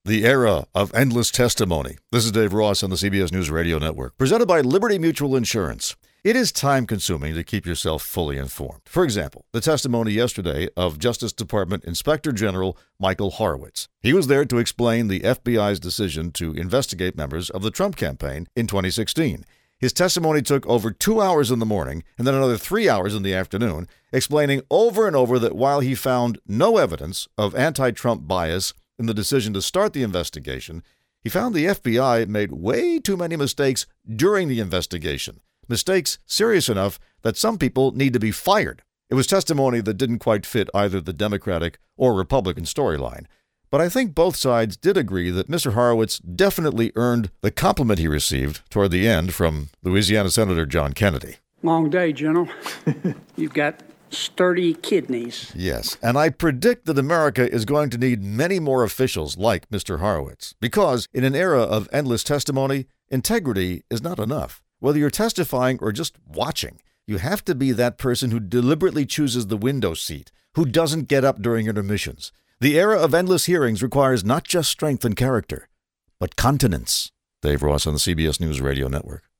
The era of endless testimony. This is Dave Ross on the CBS News Radio Network, presented by Liberty Mutual Insurance. It is time-consuming to keep yourself fully informed. For example, the testimony yesterday of Justice Department Inspector General Michael Horowitz. He was there to explain the FBI's decision to investigate members of the Trump campaign in 2016. His testimony took over 2 hours in the morning and then another 3 hours in the afternoon, explaining over and over that while he found no evidence of anti-Trump bias in the decision to start the investigation, he found the FBI made way too many mistakes during the investigation. Mistakes serious enough that some people need to be fired. It was testimony that didn't quite fit either the Democratic or Republican storyline. But I think both sides did agree that Mr. Horowitz definitely earned the compliment he received toward the end from Louisiana Senator John Kennedy. Long day, General. You've got sturdy kidneys. Yes, and I predict that America is going to need many more officials like Mr. Horowitz, because in an era of endless testimony, integrity is not enough. Whether you're testifying or just watching, you have to be that person who deliberately chooses the window seat, who doesn't get up during intermissions. The era of endless hearings requires not just strength and character, but continence. Dave Ross on the CBS News Radio Network.